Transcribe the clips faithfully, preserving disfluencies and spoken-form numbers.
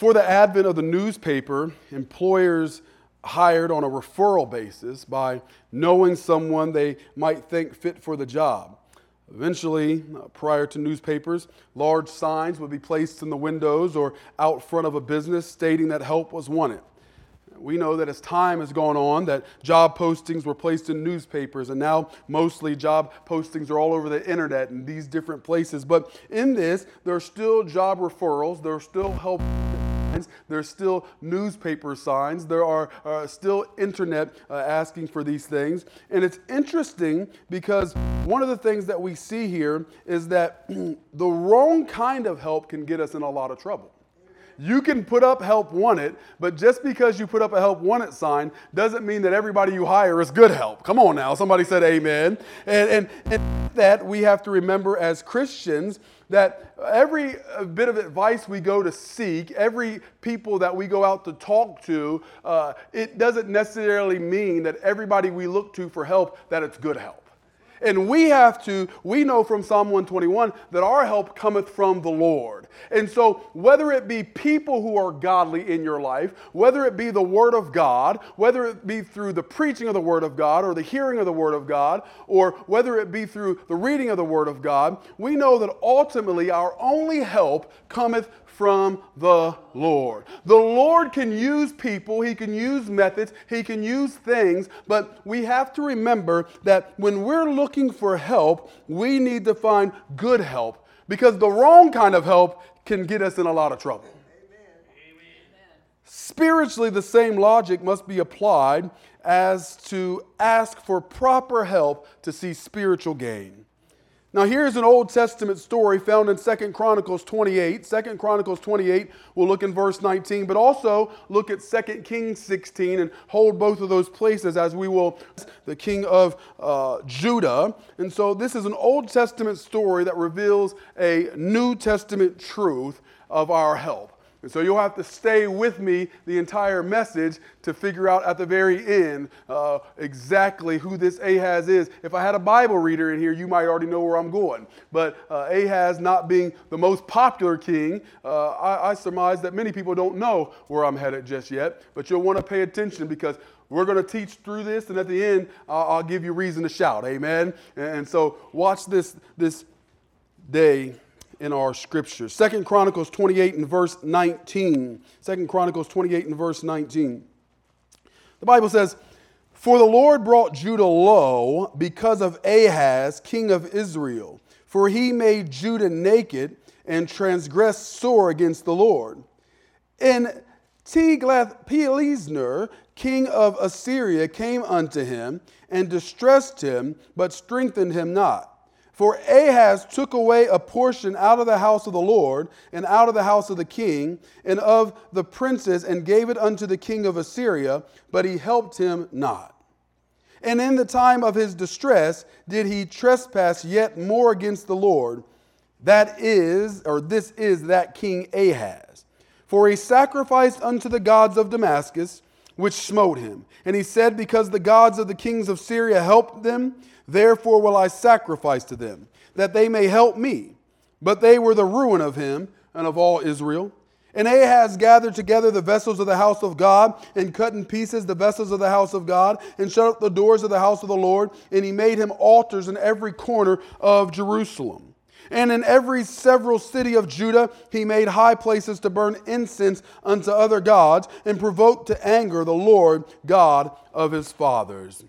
Before the advent of the newspaper, employers hired on a referral basis by knowing someone they might think fit for the job. Eventually, uh, prior to newspapers, large signs would be placed in the windows or out front of a business stating that help was wanted. We know that as time has gone on, that job postings were placed in newspapers, and now mostly job postings are all over the internet and these different places. But in this, there are still job referrals, there are still help signs, there's still newspaper signs, there are uh, still internet uh, asking for these things. And it's interesting because one of the things that we see here is that the wrong kind of help can get us in a lot of trouble. You can put up help wanted, but just because you put up a help wanted sign doesn't mean that everybody you hire is good help. Come on now, somebody said amen. And, and, and that we have to remember as Christians that every bit of advice we go to seek, every people that we go out to talk to, uh, it doesn't necessarily mean that everybody we look to for help, that it's good help. And we have to, we know from Psalm one twenty-one that our help cometh from the Lord. And so whether it be people who are godly in your life, whether it be the Word of God, whether it be through the preaching of the Word of God or the hearing of the Word of God, or whether it be through the reading of the Word of God, we know that ultimately our only help cometh from the Lord. The Lord can use people, He can use methods, He can use things, but we have to remember that when we're looking for help, we need to find good help, because the wrong kind of help can get us in a lot of trouble. Amen. Spiritually, the same logic must be applied as to ask for proper help to see spiritual gain. Now here's an Old Testament story found in Second Chronicles twenty-eight. Second Chronicles twenty-eight, we'll look in verse nineteen, but also look at Second Kings sixteen and hold both of those places as we will, the king of uh, Judah. And so this is an Old Testament story that reveals a New Testament truth of our help. And so you'll have to stay with me the entire message to figure out at the very end uh, exactly who this Ahaz is. If I had a Bible reader in here, you might already know where I'm going. But uh, Ahaz not being the most popular king, uh, I, I surmise that many people don't know where I'm headed just yet. But you'll want to pay attention, because we're going to teach through this, and at the end, I'll, I'll give you reason to shout. Amen? And so watch this, this day in our scriptures. Second Chronicles twenty-eight and verse nineteen. Second Chronicles twenty-eight and verse nineteen. The Bible says, "For the Lord brought Judah low because of Ahaz, king of Israel. For he made Judah naked and transgressed sore against the Lord. And Tiglath-Pileser, king of Assyria, came unto him and distressed him, but strengthened him not. For Ahaz took away a portion out of the house of the Lord, and out of the house of the king, and of the princes, and gave it unto the king of Assyria, but he helped him not. And in the time of his distress did he trespass yet more against the Lord. That is, or this is that king Ahaz. For he sacrificed unto the gods of Damascus, which smote him. And he said, because the gods of the kings of Syria helped them, therefore will I sacrifice to them, that they may help me. But they were the ruin of him and of all Israel. And Ahaz gathered together the vessels of the house of God, and cut in pieces the vessels of the house of God, and shut up the doors of the house of the Lord. And he made him altars in every corner of Jerusalem. And in every several city of Judah he made high places to burn incense unto other gods, and provoked to anger the Lord God of his fathers."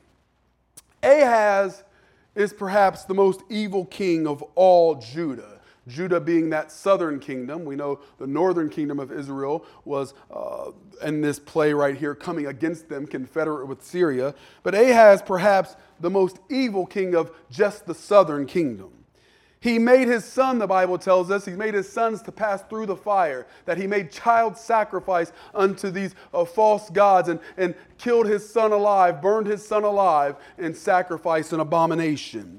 Ahaz is perhaps the most evil king of all Judah. Judah being that southern kingdom. We know the northern kingdom of Israel was uh, in this play right here, coming against them, confederate with Syria. But Ahaz perhaps the most evil king of just the southern kingdom. He made his son, the Bible tells us, he made his sons to pass through the fire, that he made child sacrifice unto these uh, false gods, and, and killed his son alive, burned his son alive, and sacrificed an abomination.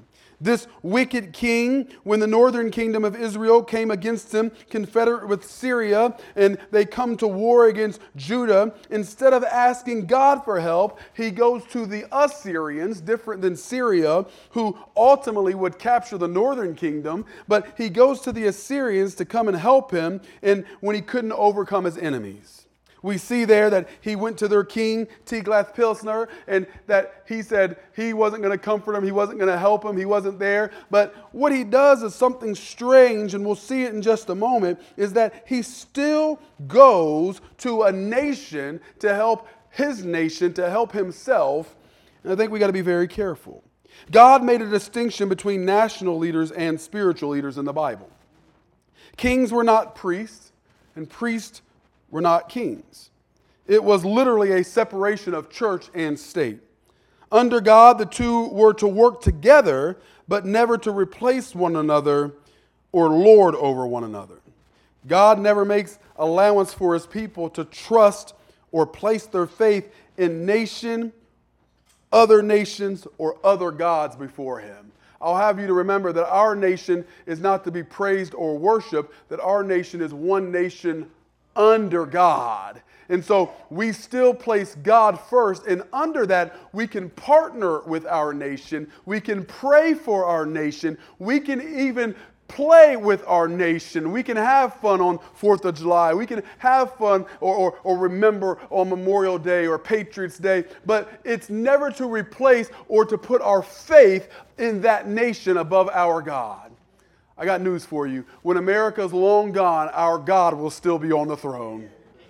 This wicked king, when the northern kingdom of Israel came against him, confederate with Syria, and they come to war against Judah, instead of asking God for help, he goes to the Assyrians, different than Syria, who ultimately would capture the northern kingdom, but he goes to the Assyrians to come and help him, and when he couldn't overcome his enemies. We see there that he went to their king, Tiglath-Pileser, and that he said he wasn't going to comfort him, he wasn't going to help him, he wasn't there. But what he does is something strange, and we'll see it in just a moment, is that he still goes to a nation to help his nation, to help himself. And I think we got to be very careful. God made a distinction between national leaders and spiritual leaders in the Bible. Kings were not priests, and priests were not kings. It was literally a separation of church and state. Under God, the two were to work together, but never to replace one another or lord over one another. God never makes allowance for his people to trust or place their faith in nation, other nations, or other gods before him. I'll have you to remember that our nation is not to be praised or worshiped, that our nation is one nation under God. And so we still place God first, and under that we can partner with our nation, we can pray for our nation, we can even play with our nation, we can have fun on fourth of July, we can have fun or, or, or remember on Memorial Day or Patriots Day, but it's never to replace or to put our faith in that nation above our God. I got news for you. When America's long gone, our God will still be on the throne.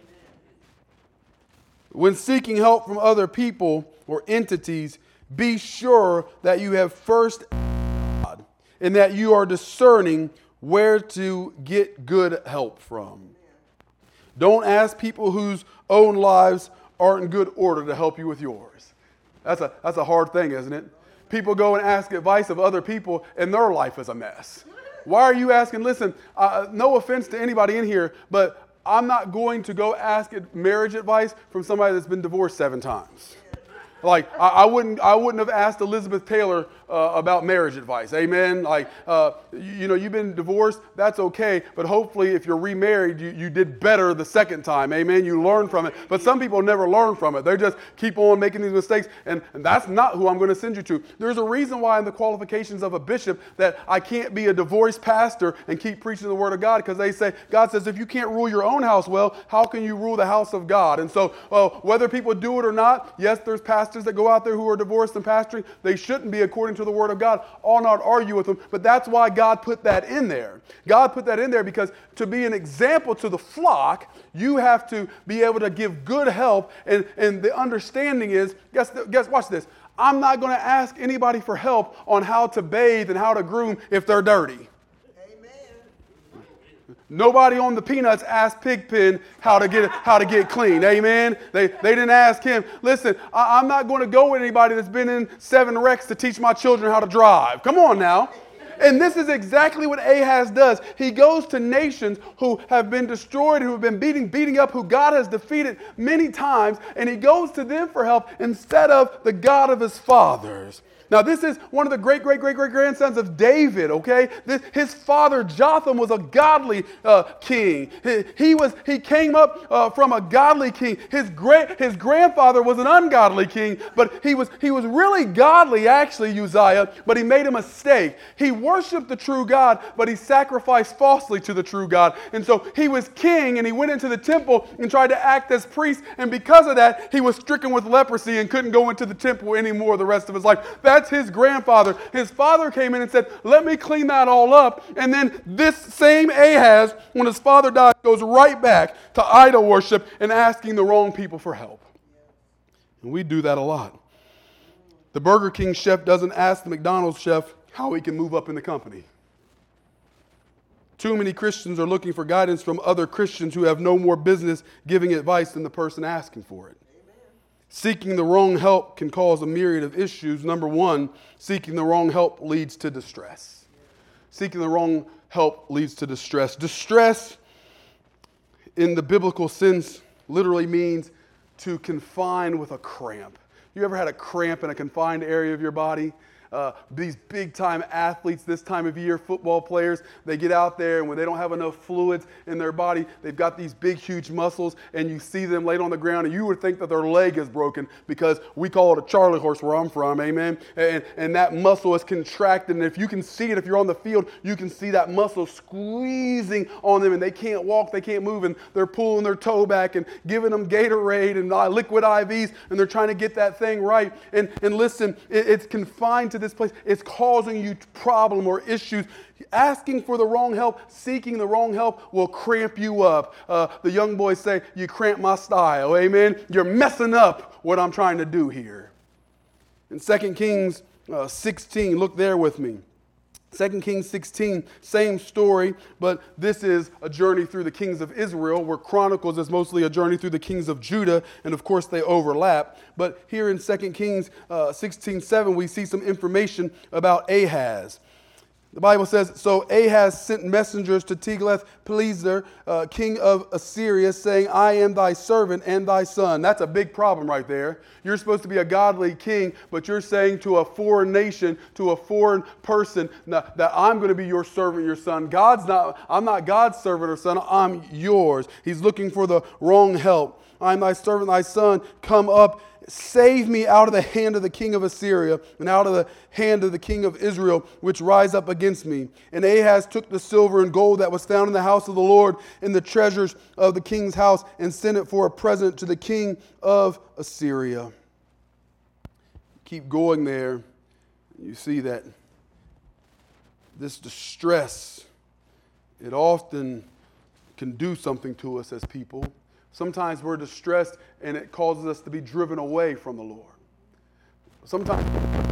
When seeking help from other people or entities, be sure that you have first God and that you are discerning where to get good help from. Don't ask people whose own lives aren't in good order to help you with yours. That's a, that's a hard thing, isn't it? People go and ask advice of other people and their life is a mess. Why are you asking? Listen, uh, no offense to anybody in here, but I'm not going to go ask marriage advice from somebody that's been divorced seven times. Like, I, I wouldn't I wouldn't have asked Elizabeth Taylor uh, about marriage advice. Amen? Like, uh, you, you know, you've been divorced, that's okay. But hopefully if you're remarried, you, you did better the second time. Amen? You learn from it. But some people never learn from it. They just keep on making these mistakes. And, and that's not who I'm going to send you to. There's a reason why in the qualifications of a bishop that I can't be a divorced pastor and keep preaching the word of God, because they say, God says, if you can't rule your own house well, how can you rule the house of God? And so uh, whether people do it or not, yes, there's pastors that go out there who are divorced and pastoring. They shouldn't be according to the word of God. I'll not argue with them, but that's why God put that in there. God put that in there because to be an example to the flock, you have to be able to give good help, and, and the understanding is, guess, guess, watch this, I'm not going to ask anybody for help on how to bathe and how to groom if they're dirty. Nobody on the Peanuts asked Pigpen how to get how to get clean. Amen. They they didn't ask him. Listen, I, I'm not going to go with anybody that's been in seven wrecks to teach my children how to drive. Come on now. And this is exactly what Ahaz does. He goes to nations who have been destroyed, who have been beating, beating up, who God has defeated many times, and he goes to them for help instead of the God of his fathers. Now, this is one of the great, great, great, great grandsons of David, okay? This, his father, Jotham, was a godly uh, king. He, he, was, he came up uh, from a godly king. His, gra- his grandfather was an ungodly king, but he was, he was really godly, actually, Uzziah, but he made a mistake. He worshiped the true God, but he sacrificed falsely to the true God. And so he was king, and he went into the temple and tried to act as priest, and because of that, he was stricken with leprosy and couldn't go into the temple anymore the rest of his life. That's his grandfather. His father came in and said, let me clean that all up. And then this same Ahaz, when his father died, goes right back to idol worship and asking the wrong people for help. And we do that a lot. The Burger King chef doesn't ask the McDonald's chef how he can move up in the company. Too many Christians are looking for guidance from other Christians who have no more business giving advice than the person asking for it. Seeking the wrong help can cause a myriad of issues. Number one, seeking the wrong help leads to distress. Seeking the wrong help leads to distress. Distress, in the biblical sense, literally means to confine with a cramp. You ever had a cramp in a confined area of your body? uh, these big-time athletes this time of year, football players, they get out there, and when they don't have enough fluids in their body, they've got these big, huge muscles, and you see them laid on the ground, and you would think that their leg is broken because we call it a Charlie horse where I'm from, amen? And, and that muscle is contracted, and if you can see it, if you're on the field, you can see that muscle squeezing on them, and they can't walk, they can't move, and they're pulling their toe back and giving them Gatorade and uh, liquid I Vs, and they're trying to get that thing right. And, and listen, it, it's confined to this place. It's causing you problem or issues. Asking for the wrong help, seeking the wrong help will cramp you up. Uh, the young boys say, you cramp my style, amen? You're messing up what I'm trying to do here. In Second Kings uh, sixteen, look there with me. Second Kings sixteen, same story, but this is a journey through the kings of Israel, where Chronicles is mostly a journey through the kings of Judah, and of course they overlap. But here in Second Kings uh, sixteen seven, we see some information about Ahaz. The Bible says, so Ahaz sent messengers to Tiglath-Pileser, uh, king of Assyria, saying, I am thy servant and thy son. That's a big problem right there. You're supposed to be a godly king, but you're saying to a foreign nation, to a foreign person, that I'm going to be your servant, your son. God's not, I'm not God's servant or son, I'm yours. He's looking for the wrong help. I am thy servant, thy son. Come up, save me out of the hand of the king of Assyria and out of the hand of the king of Israel, which rise up against me. And Ahaz took the silver and gold that was found in the house of the Lord and the treasures of the king's house and sent it for a present to the king of Assyria. Keep going there. You see that this distress, it often can do something to us as people. Sometimes we're distressed and it causes us to be driven away from the Lord. Sometimes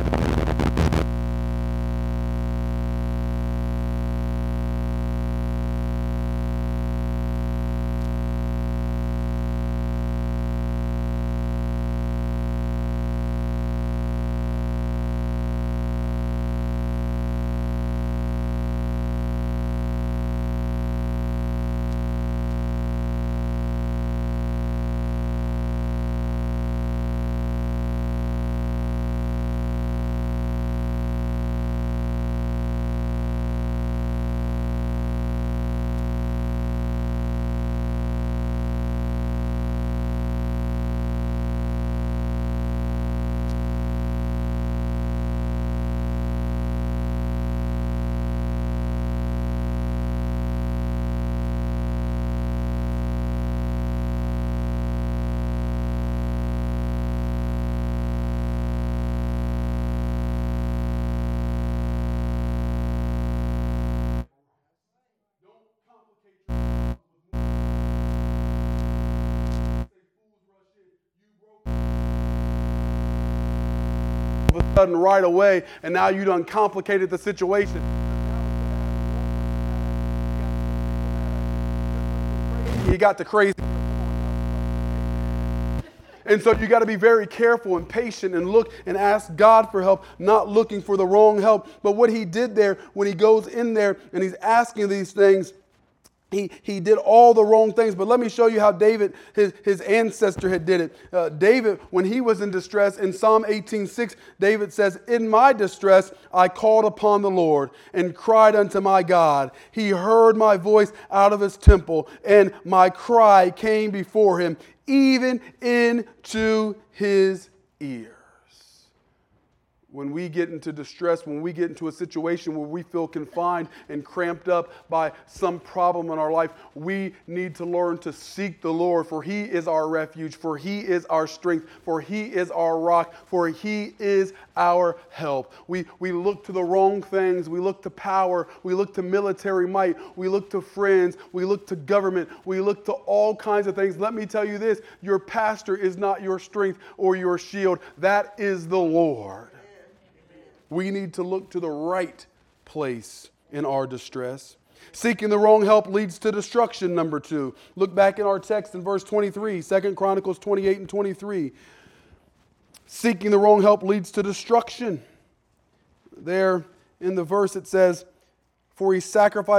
sudden right away, and now you done complicated the situation. You got the crazy. And so you got to be very careful and patient and look and ask God for help, not looking for the wrong help. But what he did there, when he goes in there and he's asking these things, He, he did all the wrong things. But let me show you how David, his, his ancestor, had did it. Uh, David, when he was in distress, in Psalm eighteen six, David says, in my distress I called upon the Lord and cried unto my God. He heard my voice out of his temple, and my cry came before him, even into his ears. When we get into distress, when we get into a situation where we feel confined and cramped up by some problem in our life, we need to learn to seek the Lord, for he is our refuge, for he is our strength, for he is our rock, for he is our help. We, we look to the wrong things. We look to power. We look to military might. We look to friends. We look to government. We look to all kinds of things. Let me tell you this, your pastor is not your strength or your shield. That is the Lord. We need to look to the right place in our distress. Seeking the wrong help leads to destruction, number two. Look back in our text in verse twenty-three, Second Chronicles twenty-eight and twenty-three. Seeking the wrong help leads to destruction. There in the verse it says, for he sacrificed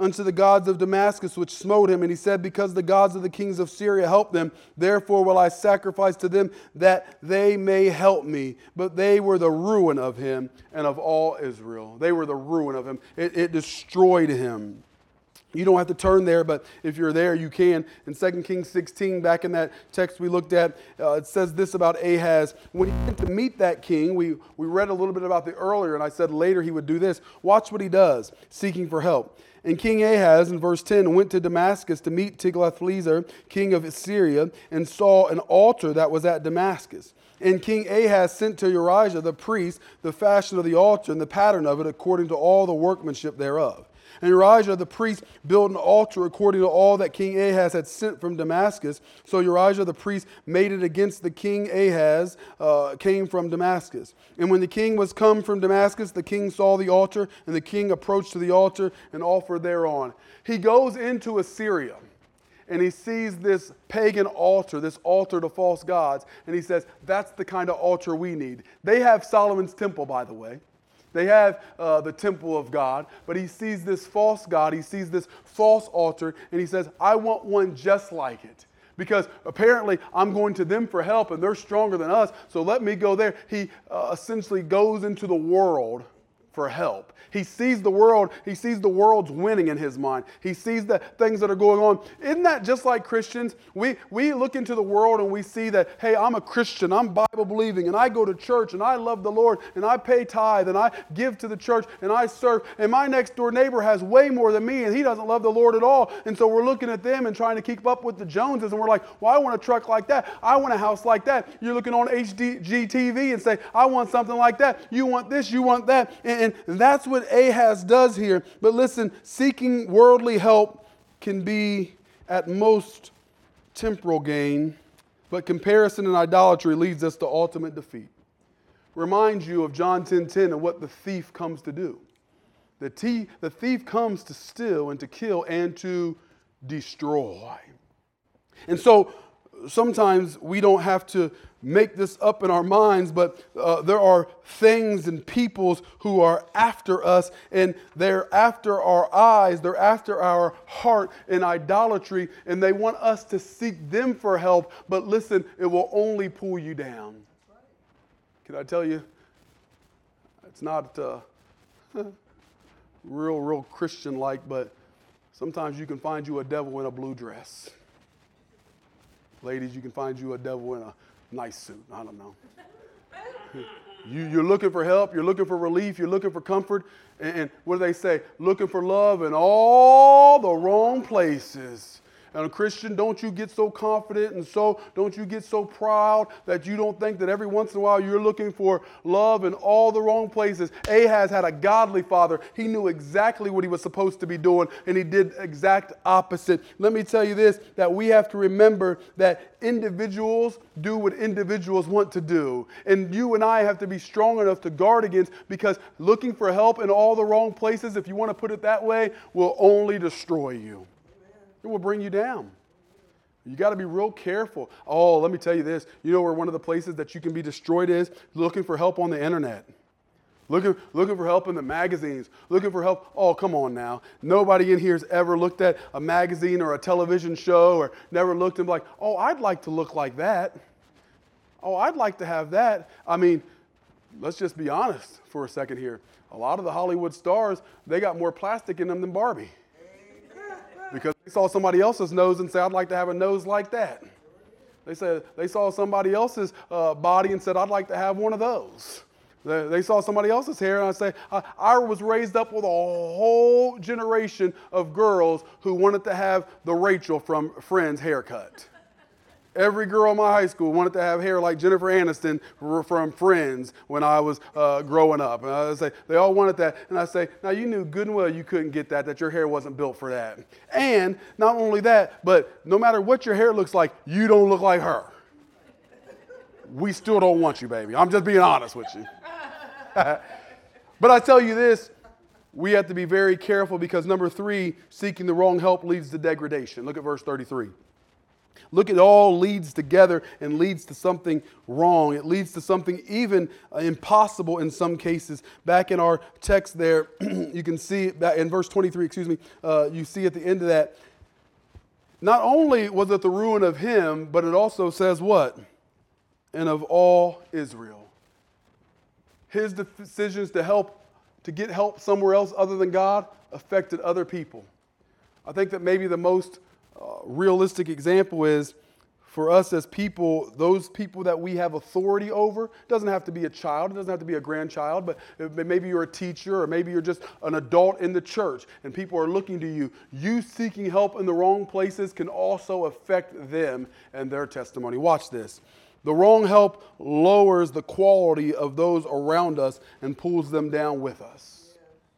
unto the gods of Damascus, which smote him. And he said, because the gods of the kings of Syria help them, therefore will I sacrifice to them that they may help me. But they were the ruin of him and of all Israel. They were the ruin of him. It, it destroyed him. You don't have to turn there, but if you're there, you can. In Second Kings sixteen, back in that text we looked at, uh, it says this about Ahaz. When he went to meet that king, we, we read a little bit about the earlier, and I said later he would do this. Watch what he does, seeking for help. And King Ahaz, in verse ten, went to Damascus to meet Tiglath-Pileser, king of Syria, and saw an altar that was at Damascus. And King Ahaz sent to Urijah the priest the fashion of the altar and the pattern of it according to all the workmanship thereof. And Urijah the priest built an altar according to all that King Ahaz had sent from Damascus. So Urijah the priest made it against the king Ahaz, uh, came from Damascus. And when the king was come from Damascus, the king saw the altar, and the king approached to the altar and offered thereon. He goes into Assyria, and he sees this pagan altar, this altar to false gods, and he says, that's the kind of altar we need. They have Solomon's temple, by the way. They have uh, the temple of God, but he sees this false god, he sees this false altar, and he says, I want one just like it. Because apparently I'm going to them for help, and they're stronger than us, so let me go there. He uh, essentially goes into the world for help. He sees the world, he sees the world's winning in his mind. He sees the things that are going on. Isn't that just like Christians? We we look into the world and we see that, hey, I'm a Christian, I'm Bible believing, and I go to church, and I love the Lord, and I pay tithe, and I give to the church, and I serve, and my next door neighbor has way more than me, and he doesn't love the Lord at all. And so we're looking at them and trying to keep up with the Joneses, and we're like, well, I want a truck like that. I want a house like that. You're looking on H D G T V and say, I want something like that. You want this, you want that. And, and that's what Ahaz does here. But listen, seeking worldly help can be at most temporal gain, but comparison and idolatry leads us to ultimate defeat. Reminds you of John ten ten and what the thief comes to do. The, t- the thief comes to steal and to kill and to destroy. And so sometimes we don't have to make this up in our minds, but uh, there are things and peoples who are after us, and they're after our eyes, they're after our heart in idolatry, and they want us to seek them for help. But listen, it will only pull you down. Can I tell you, it's not uh, real, real Christian-like, but sometimes you can find you a devil in a blue dress. Ladies, you can find you a devil in a nice suit. I don't know. You, you're looking for help. You're looking for relief. You're looking for comfort. And, and what do they say? Looking for love in all the wrong places. And a Christian, don't you get so confident and so don't you get so proud that you don't think that every once in a while you're looking for love in all the wrong places. Ahaz had a godly father. He knew exactly what he was supposed to be doing, and he did exact opposite. Let me tell you this, that we have to remember that individuals do what individuals want to do. And you and I have to be strong enough to guard against, because looking for help in all the wrong places, if you want to put it that way, will only destroy you. It will bring you down. You got to be real careful. Oh, let me tell you this. You know where one of the places that you can be destroyed is? Looking for help on the internet. Looking, looking for help in the magazines. Looking for help. Oh, come on now. Nobody in here has ever looked at a magazine or a television show or never looked and be like, oh, I'd like to look like that. Oh, I'd like to have that. I mean, let's just be honest for a second here. A lot of the Hollywood stars, they got more plastic in them than Barbie. Because they saw somebody else's nose and said, I'd like to have a nose like that. They said they saw somebody else's uh, body and said, I'd like to have one of those. They, they saw somebody else's hair and I say, I, I was raised up with a whole generation of girls who wanted to have the Rachel from Friends haircut. Every girl in my high school wanted to have hair like Jennifer Aniston from Friends when I was uh, growing up. And I say, they all wanted that. And I say, now you knew good and well you couldn't get that, that your hair wasn't built for that. And not only that, but no matter what your hair looks like, you don't look like her. We still don't want you, baby. I'm just being honest with you. But I tell you this, we have to be very careful, because number three, seeking the wrong help leads to degradation. Look at verse thirty-three. Look, it all leads together and leads to something wrong. It leads to something even uh, impossible in some cases. Back in our text there, you can see it back in verse twenty-three, excuse me, uh, you see at the end of that, not only was it the ruin of him, but it also says what? And of all Israel. His decisions to help, to get help somewhere else other than God affected other people. I think that maybe the most uh, realistic example is for us as people, those people that we have authority over. It doesn't have to be a child, it doesn't have to be a grandchild, but maybe you're a teacher or maybe you're just an adult in the church and people are looking to you. You seeking help in the wrong places can also affect them and their testimony. Watch this. The wrong help lowers the quality of those around us and pulls them down with us.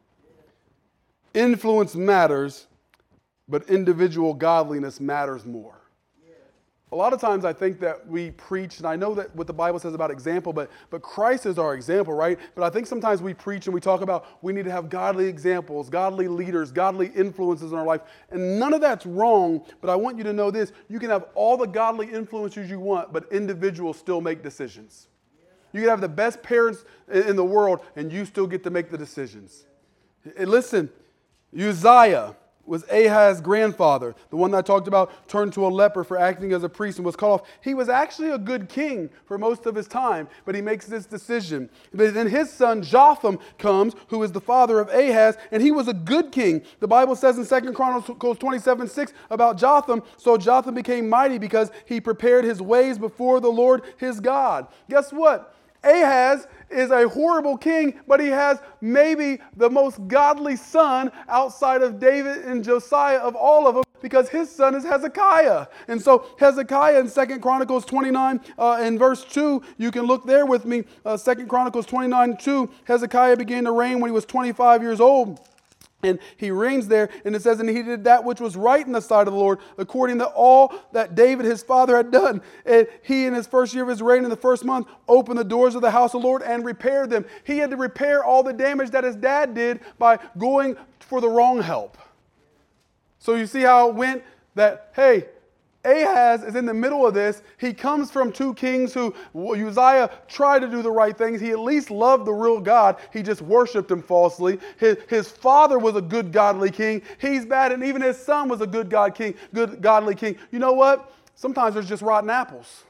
Influence matters, but individual godliness matters more. A lot of times I think that we preach, and I know that what the Bible says about example, but, but Christ is our example, right? But I think sometimes we preach and we talk about we need to have godly examples, godly leaders, godly influences in our life. And none of that's wrong, but I want you to know this. You can have all the godly influences you want, but individuals still make decisions. You can have the best parents in the world, and you still get to make the decisions. And listen, Uzziah was Ahaz's grandfather, the one that I talked about, turned to a leper for acting as a priest and was cut off. He was actually a good king for most of his time, but he makes this decision. But then his son Jotham comes, who is the father of Ahaz, and he was a good king. The Bible says in Second Chronicles twenty-seven six about Jotham, so Jotham became mighty because he prepared his ways before the Lord his God. Guess what? Ahaz is a horrible king, but he has maybe the most godly son outside of David and Josiah of all of them, because his son is Hezekiah. And so Hezekiah in Second Chronicles twenty-nine uh, in verse two, you can look there with me. Uh, Second Chronicles twenty-nine two, Hezekiah began to reign when he was twenty-five years old. And he reigns there, and it says, and he did that which was right in the sight of the Lord, according to all that David his father had done. And he, in his first year of his reign, in the first month, opened the doors of the house of the Lord and repaired them. He had to repair all the damage that his dad did by going for the wrong help. So you see how it went that, hey, Ahaz is in the middle of this. He comes from two kings who Uzziah tried to do the right things. He at least loved the real God. He just worshiped him falsely. His, his father was a good godly king. He's bad, and even his son was a good God king, good godly king. You know what? Sometimes there's just rotten apples.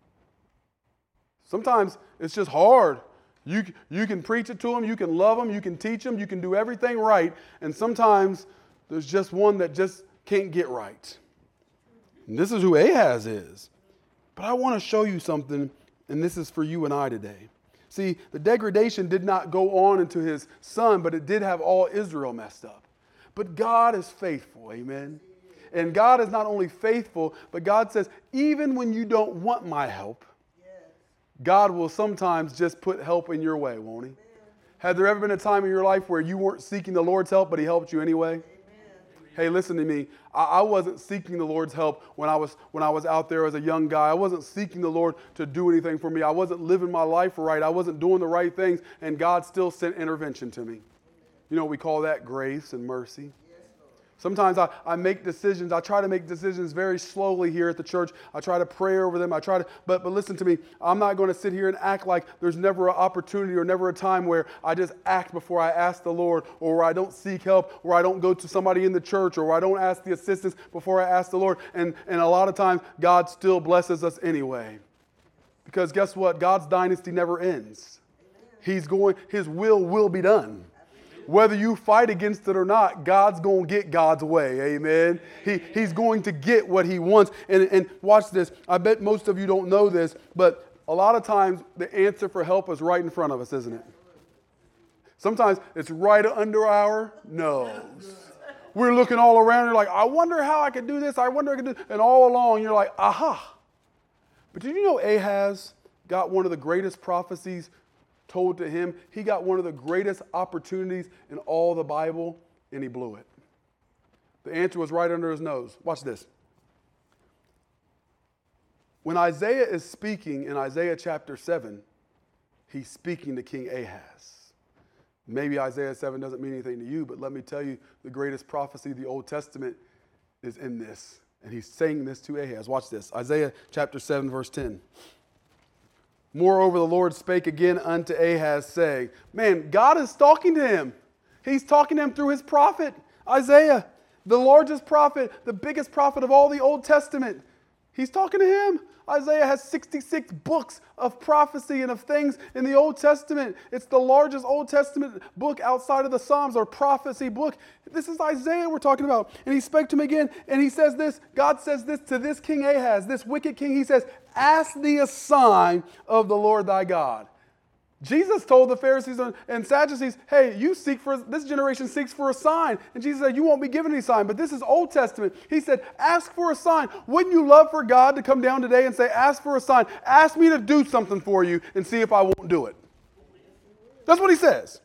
Sometimes it's just hard. You, you can preach it to them, you can love them, you can teach them, you can do everything right, and sometimes there's just one that just can't get right. And this is who Ahaz is. But I want to show you something, and this is for you and I today. See, the degradation did not go on into his son, but it did have all Israel messed up. But God is faithful, amen? And God is not only faithful, but God says, even when you don't want my help, God will sometimes just put help in your way, won't he? Had there ever been a time in your life where you weren't seeking the Lord's help, but he helped you anyway? Hey, listen to me. I, I wasn't seeking the Lord's help when I was when I was out there as a young guy. I wasn't seeking the Lord to do anything for me. I wasn't living my life right. I wasn't doing the right things, and God still sent intervention to me. You know, we call that grace and mercy. Sometimes I, I make decisions. I try to make decisions very slowly here at the church. I try to pray over them. I try to, but, but listen to me. I'm not going to sit here and act like there's never an opportunity or never a time where I just act before I ask the Lord, or where I don't seek help, or I don't go to somebody in the church, or where I don't ask the assistance before I ask the Lord. And, and a lot of times, God still blesses us anyway. Because guess what? God's dynasty never ends. He's going, His will will be done. Whether you fight against it or not, God's going to get God's way. Amen. He, he's going to get what he wants. And, and watch this. I bet most of you don't know this, but a lot of times the answer for help is right in front of us, isn't it? Sometimes it's right under our nose. We're looking all around. You're like, I wonder how I could do this. I wonder I could do. And all along, you're like, aha. But did you know Ahaz got one of the greatest prophecies told to him? He got one of the greatest opportunities in all the Bible, and he blew it. The answer was right under his nose. Watch this. When Isaiah is speaking in Isaiah chapter seven, he's speaking to King Ahaz. Maybe Isaiah seven doesn't mean anything to you, but let me tell you, the greatest prophecy of the Old Testament is in this. And he's saying this to Ahaz. Watch this. Isaiah chapter seven, verse ten. Moreover, the Lord spake again unto Ahaz, saying, man, God is talking to him. He's talking to him through his prophet, Isaiah, the largest prophet, the biggest prophet of all the Old Testament. He's talking to him. Isaiah has sixty-six books of prophecy and of things in the Old Testament. It's the largest Old Testament book outside of the Psalms, or prophecy book. This is Isaiah we're talking about. And he spake to him again, and he says this, God says this to this King Ahaz, this wicked king. He says, ask thee a sign of the Lord thy God. Jesus told the Pharisees and Sadducees, hey, you seek for, this generation seeks for a sign. And Jesus said, you won't be given any sign. But this is Old Testament. He said, ask for a sign. Wouldn't you love for God to come down today and say, ask for a sign. Ask me to do something for you and see if I won't do it. That's what he says.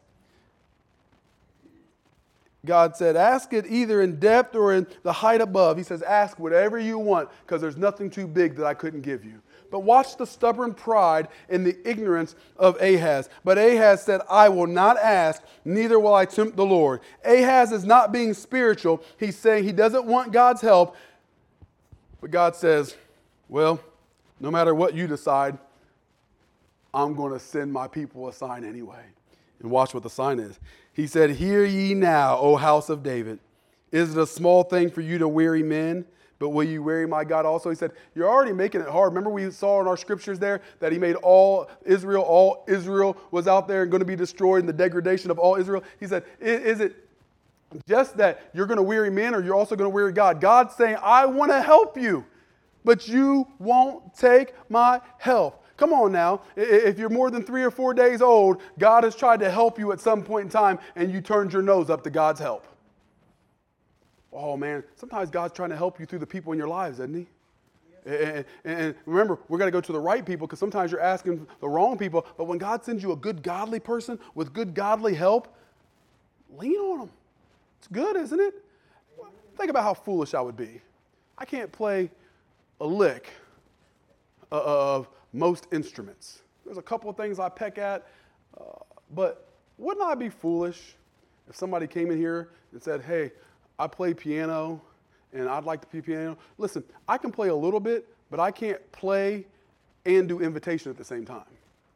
God said, ask it either in depth or in the height above. He says, ask whatever you want, because there's nothing too big that I couldn't give you. But watch the stubborn pride and the ignorance of Ahaz. But Ahaz said, I will not ask, neither will I tempt the Lord. Ahaz is not being spiritual. He's saying he doesn't want God's help. But God says, well, no matter what you decide, I'm going to send my people a sign anyway. And watch what the sign is. He said, hear ye now, O house of David. Is it a small thing for you to weary men? But will you weary my God also? He said, you're already making it hard. Remember we saw in our scriptures there that he made all Israel, all Israel was out there and going to be destroyed in the degradation of all Israel. He said, is it just that you're going to weary men, or you're also going to weary God? God's saying, I want to help you, but you won't take my help. Come on now. If you're more than three or four days old, God has tried to help you at some point in time, and you turned your nose up to God's help. Oh, man, sometimes God's trying to help you through the people in your lives, isn't he? Yes. And, and remember, we're going to go to the right people, because sometimes you're asking the wrong people. But when God sends you a good, godly person with good, godly help, lean on them. It's good, isn't it? Think about how foolish I would be. I can't play a lick of most instruments. There's a couple of things I peck at, uh, but wouldn't I be foolish if somebody came in here and said, hey, I play piano, and I'd like to play piano. Listen, I can play a little bit, but I can't play and do invitation at the same time.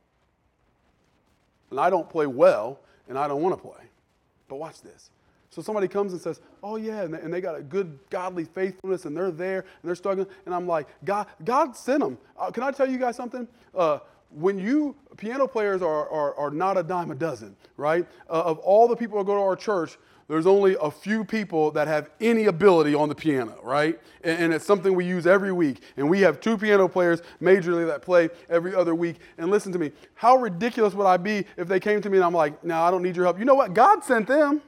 And I don't play well, and I don't want to play. But watch this. So somebody comes and says, oh, yeah, and they, and they got a good godly faithfulness, and they're there, and they're struggling. And I'm like, God, God sent them. Uh, can I tell you guys something? Uh, when you, piano players are, are, are not a dime a dozen, right? Uh, of all the people who go to our church, there's only a few people that have any ability on the piano, right? And, and it's something we use every week. And we have two piano players majorly that play every other week. And listen to me, how ridiculous would I be if they came to me and I'm like, no, I don't need your help. You know what? God sent them.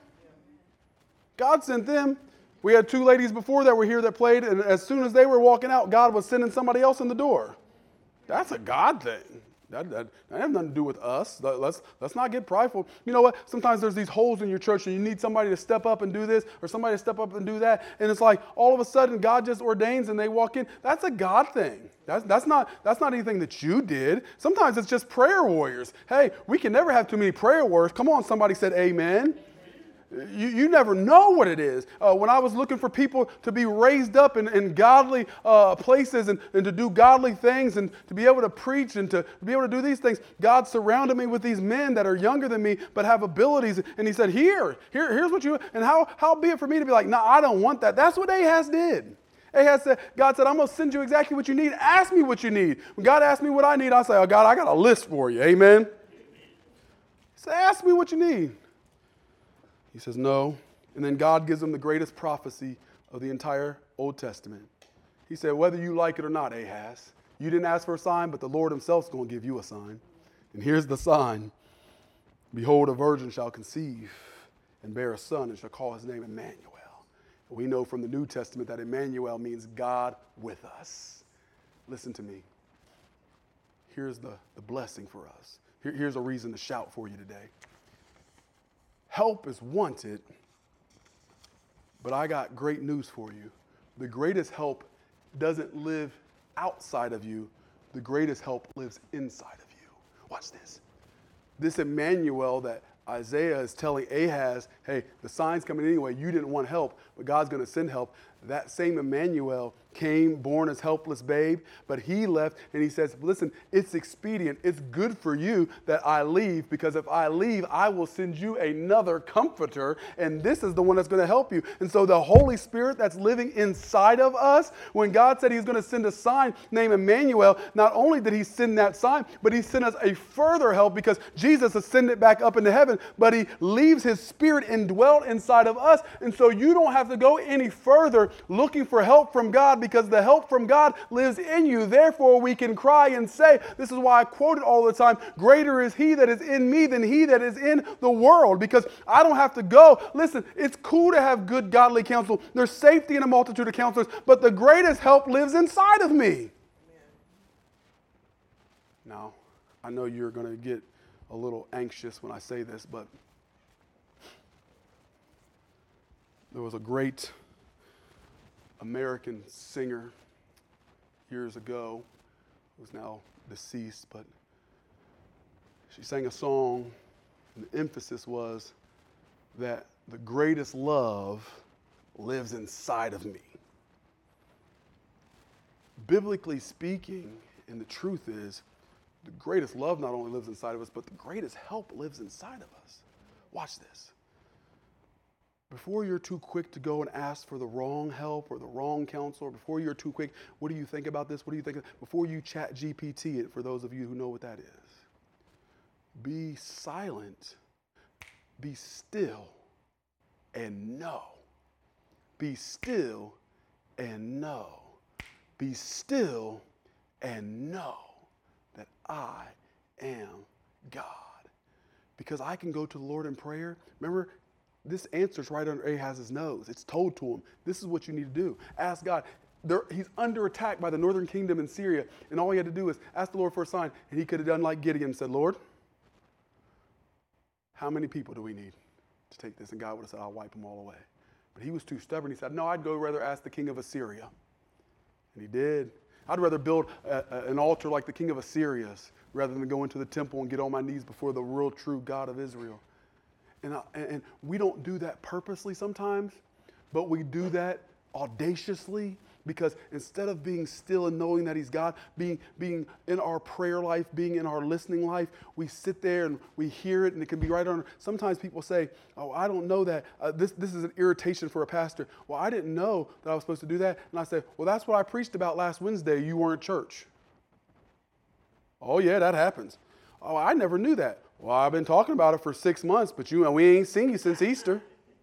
God sent them. We had two ladies before that were here that played, and as soon as they were walking out, God was sending somebody else in the door. That's a God thing. That, that, that has nothing to do with us. Let's, let's not get prideful. You know what? Sometimes there's these holes in your church and you need somebody to step up and do this or somebody to step up and do that. And it's like all of a sudden God just ordains and they walk in. That's a God thing. That's, that's, not, that's not anything that you did. Sometimes it's just prayer warriors. Hey, we can never have too many prayer warriors. Come on, somebody said amen. You, you never know what it is. Uh, when I was looking for people to be raised up in, in godly uh, places and, and to do godly things and to be able to preach and to be able to do these things, God surrounded me with these men that are younger than me but have abilities. And he said, here, here here's what you, and how, how be it for me to be like, no, I don't want that. That's what Ahaz did. Ahaz said, God said, I'm going to send you exactly what you need. Ask me what you need. When God asked me what I need, I say, oh, God, I got a list for you. Amen. He said, ask me what you need. He says, no. And then God gives him the greatest prophecy of the entire Old Testament. He said, whether you like it or not, Ahaz, you didn't ask for a sign, but the Lord himself is going to give you a sign. And here's the sign. Behold, a virgin shall conceive and bear a son and shall call his name Emmanuel. And we know from the New Testament that Emmanuel means God with us. Listen to me. Here's the, the blessing for us. Here, here's a reason to shout for you today. Help is wanted, but I got great news for you. The greatest help doesn't live outside of you. The greatest help lives inside of you. Watch this. This Emmanuel that Isaiah is telling Ahaz, hey, the sign's coming anyway. You didn't want help, but God's going to send help. That same Emmanuel came, born as helpless babe, but he left and he says, listen, it's expedient. It's good for you that I leave, because if I leave, I will send you another comforter, and this is the one that's going to help you. And so the Holy Spirit that's living inside of us, when God said he's going to send a sign named Emmanuel, not only did he send that sign, but he sent us a further help, because Jesus ascended back up into heaven, but he leaves his Spirit indwelt inside of us. And so you don't have to go any further looking for help from God, because the help from God lives in you. Therefore, we can cry and say, this is why I quote it all the time, greater is he that is in me than he that is in the world, because I don't have to go. Listen, it's cool to have good godly counsel. There's safety in a multitude of counselors, but the greatest help lives inside of me. Now, I know you're going to get a little anxious when I say this, but there was a great American singer years ago who's now deceased, but she sang a song, and the emphasis was that the greatest love lives inside of me. Biblically speaking, and the truth is, the greatest love not only lives inside of us, but the greatest help lives inside of us. Watch this. Before you're too quick to go and ask for the wrong help or the wrong counsel, or before you're too quick, what do you think about this? What do you think? Of, before you chat G P T it, for those of you who know what that is, be silent, be still, and know. Be still and know. Be still and know that I am God. Because I can go to the Lord in prayer. Remember, this answer's right under Ahaz's nose. It's told to him, this is what you need to do. Ask God. There, he's under attack by the northern kingdom in Syria, and all he had to do was ask the Lord for a sign, and he could have done like Gideon and said, Lord, how many people do we need to take this? And God would have said, I'll wipe them all away. But he was too stubborn. He said, no, I'd go rather ask the king of Assyria. And he did. I'd rather build a, a, an altar like the king of Assyria's rather than go into the temple and get on my knees before the real true God of Israel. And, I, and we don't do that purposely sometimes, but we do that audaciously, because instead of being still and knowing that he's God, being, being in our prayer life, being in our listening life, we sit there and we hear it, and it can be right on. Sometimes people say, oh, I don't know that. Uh, this, this is an irritation for a pastor. Well, I didn't know that I was supposed to do that. And I say, well, that's what I preached about last Wednesday. You weren't at church. Oh, yeah, that happens. Oh, I never knew that. Well, I've been talking about it for six months, but you, we ain't seen you since Easter.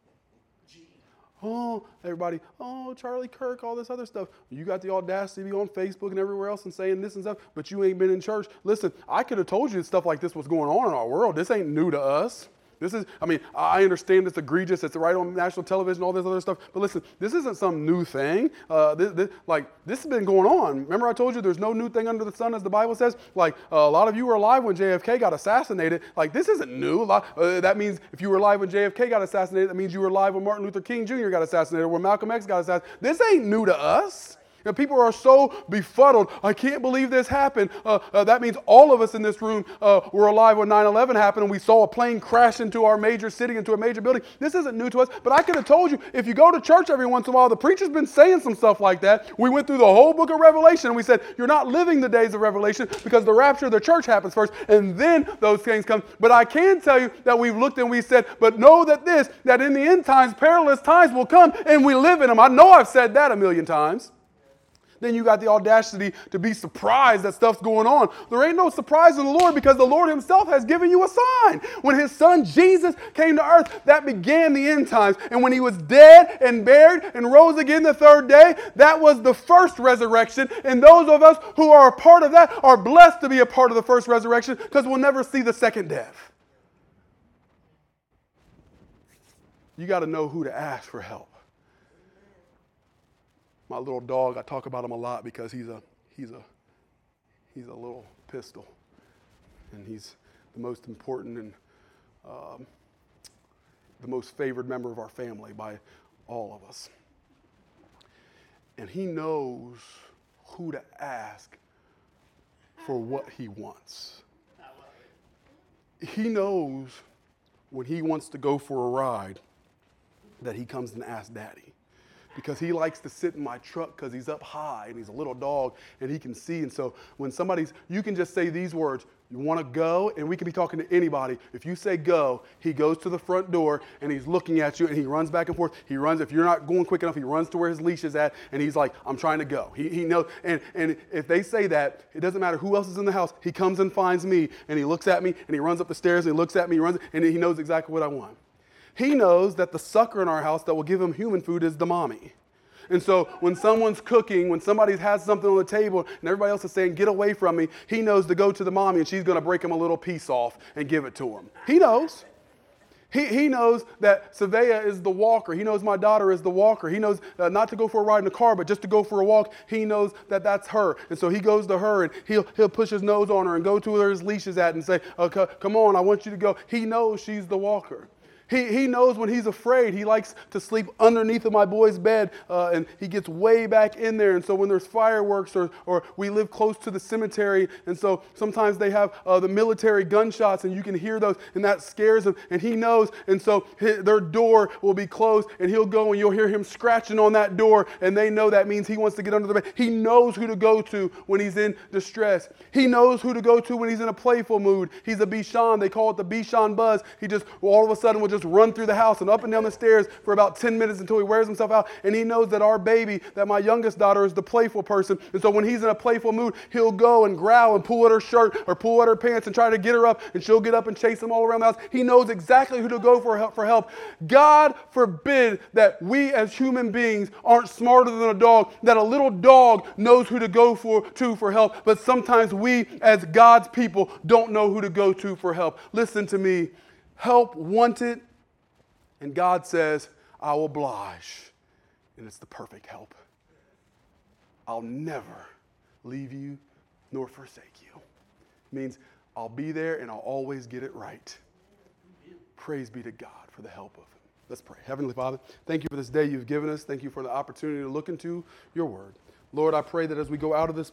Oh, everybody, oh, Charlie Kirk, all this other stuff. You got the audacity to be on Facebook and everywhere else and saying this and stuff, but you ain't been in church. Listen, I could have told you stuff like this was going on in our world. This ain't new to us. This is, I mean, I understand it's egregious. It's right on national television, all this other stuff. But listen, this isn't some new thing. Uh, this, this, like, this has been going on. Remember I told you there's no new thing under the sun, as the Bible says? Like, uh, a lot of you were alive when J F K got assassinated. Like, this isn't new. A lot, uh, that means if you were alive when J F K got assassinated, that means you were alive when Martin Luther King Junior got assassinated, or when Malcolm X got assassinated. This ain't new to us. And people are so befuddled. I can't believe this happened. Uh, uh, that means all of us in this room uh, were alive when nine eleven happened, and we saw a plane crash into our major city, into a major building. This isn't new to us, but I could have told you, if you go to church every once in a while, the preacher's been saying some stuff like that. We went through the whole book of Revelation, and we said, you're not living the days of Revelation, because the rapture of the church happens first, and then those things come. But I can tell you that we've looked and we said, but know that this, that in the end times, perilous times will come, and we live in them. I know I've said that a million times. Then you got the audacity to be surprised that stuff's going on. There ain't no surprise in the Lord, because the Lord himself has given you a sign. When his son Jesus came to earth, that began the end times. And when he was dead and buried and rose again the third day, that was the first resurrection. And those of us who are a part of that are blessed to be a part of the first resurrection, because we'll never see the second death. You got to know who to ask for help. My little dog, I talk about him a lot because he's a he's a he's a little pistol, and he's the most important and um, the most favored member of our family by all of us. And he knows who to ask for what he wants. He knows when he wants to go for a ride that he comes and asks Daddy. because he likes to sit in my truck because he's up high and he's a little dog and he can see. And so when somebody's, you can just say these words, you want to go? And we can be talking to anybody. If you say go, he goes to the front door and he's looking at you and he runs back and forth. He runs, if you're not going quick enough, he runs to where his leash is at and he's like, I'm trying to go. He, he knows, and, and if they say that, it doesn't matter who else is in the house. He comes and finds me and he looks at me and he runs up the stairs and he looks at me, he runs, and he knows exactly what I want. He knows that the sucker in our house that will give him human food is the mommy. And so when someone's cooking, when somebody has something on the table and everybody else is saying, get away from me, he knows to go to the mommy and she's going to break him a little piece off and give it to him. He knows. He, he knows that Savea is the walker. He knows my daughter is the walker. He knows uh, not to go for a ride in the car, but just to go for a walk. He knows that that's her. And so he goes to her and he'll, he'll push his nose on her and go to where his leash is at and say, okay, come on, I want you to go. He knows she's the walker. He, he knows when he's afraid. He likes to sleep underneath of my boy's bed, uh, and he gets way back in there. And so when there's fireworks or, or we live close to the cemetery, and so sometimes they have uh, the military gunshots, and you can hear those, and that scares him. And he knows, and so his, their door will be closed, and he'll go, and you'll hear him scratching on that door, and they know that means he wants to get under the bed. He knows who to go to when he's in distress. He knows who to go to when he's in a playful mood. He's a Bichon. They call it the Bichon buzz. He just, well, all of a sudden will just run through the house and up and down the stairs for about ten minutes until he wears himself out. And he knows that our baby, that my youngest daughter, is the playful person. And so when he's in a playful mood, he'll go and growl and pull at her shirt or pull at her pants and try to get her up, and she'll get up and chase him all around the house. He knows exactly who to go for help. For help. God forbid that we as human beings aren't smarter than a dog, that a little dog knows who to go for to for help, but sometimes we as God's people don't know who to go to for help. Listen to me. Help wanted. And God says, I will oblige. And it's the perfect help. I'll never leave you nor forsake you. It means I'll be there and I'll always get it right. Praise be to God for the help of him. Let's pray. Heavenly Father, thank you for this day you've given us. Thank you for the opportunity to look into your word. Lord, I pray that as we go out of this